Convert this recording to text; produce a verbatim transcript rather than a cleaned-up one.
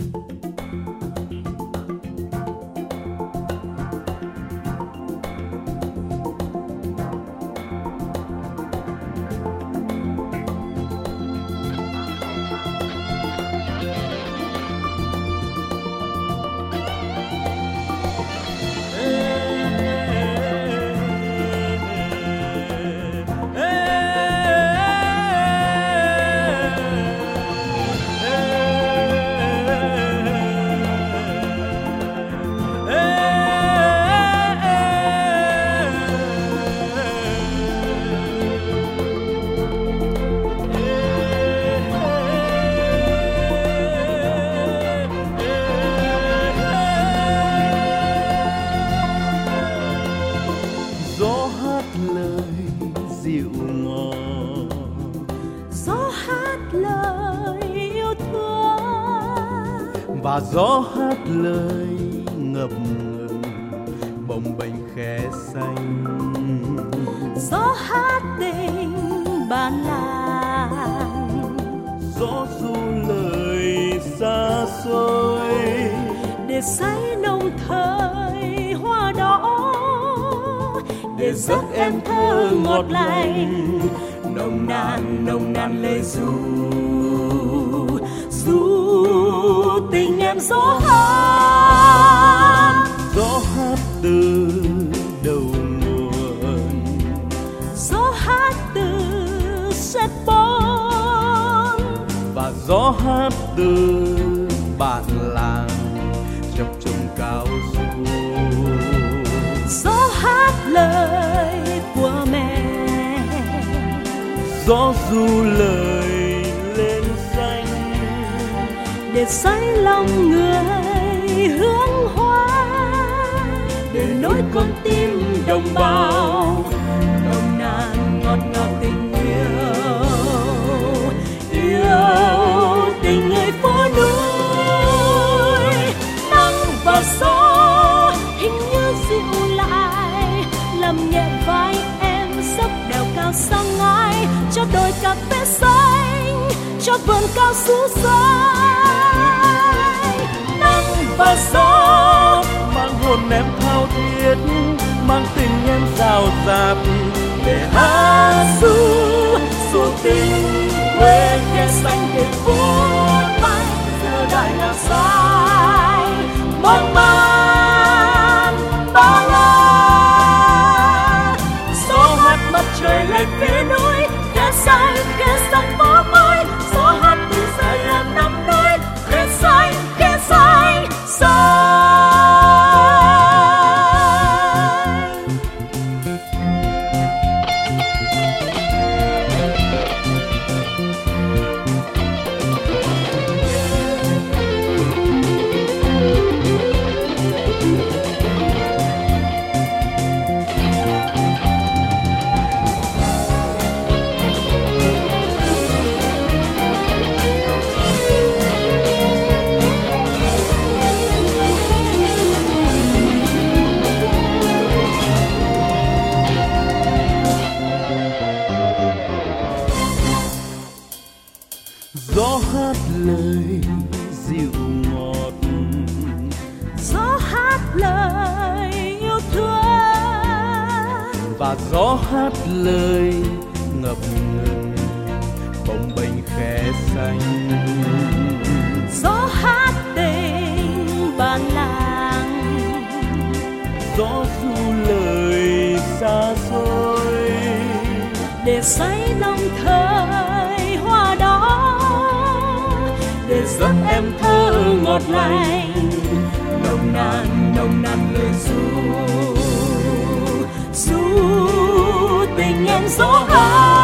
dịu ngọt, gió hát lời yêu thương và gió hát lời ngập ngừng bồng bềnh khe xanh. Gió hát tình bản làng, gió ru lời xa xôi để say nồng thời hoa đỏ, để giấc em thơ ngọt lành nồng nàn nồng nàn lệ ru ru tình em. Gió hát, gió hát từ đầu nguồn, gió hát từ sét bốn, và gió hát từ bản làng chập trùng cao du. Gió hát lời của mẹ, gió ru lời lên xanh để say lòng người hương hoa, để nỗi con tim đồng bào nồng nàn ngọt ngào tình yêu, yêu tình người phố núi. Nắng và gió hình như dịu lại, làm nhẹ vai em dốc đèo cao sang ngai, cho đồi cà phê xanh, cho vườn cao su xanh. Nắng và gió mang hồn em thao thiết, mang tình em rào rạt để hát ru ru tình quê khe xanh để vút bay giờ đại ngàn xanh mong man bao la. Gió hát mặt trời lên phía núi khe xanh khe xanh phố mới, gió hát từ dài là năm núi khe xanh khe xanh xanh. gió hát lời dịu ngọt, Gió hát lời yêu thương và gió hát lời ngập ngừng bồng bềnh khe xanh. gió hát tình bản làng, gió ru lời xa xôi để say lòng thời hoa đỏ, để giấc em thơ ngọt lành nồng nàn nồng nàn lời ru ru tình em. Gió hát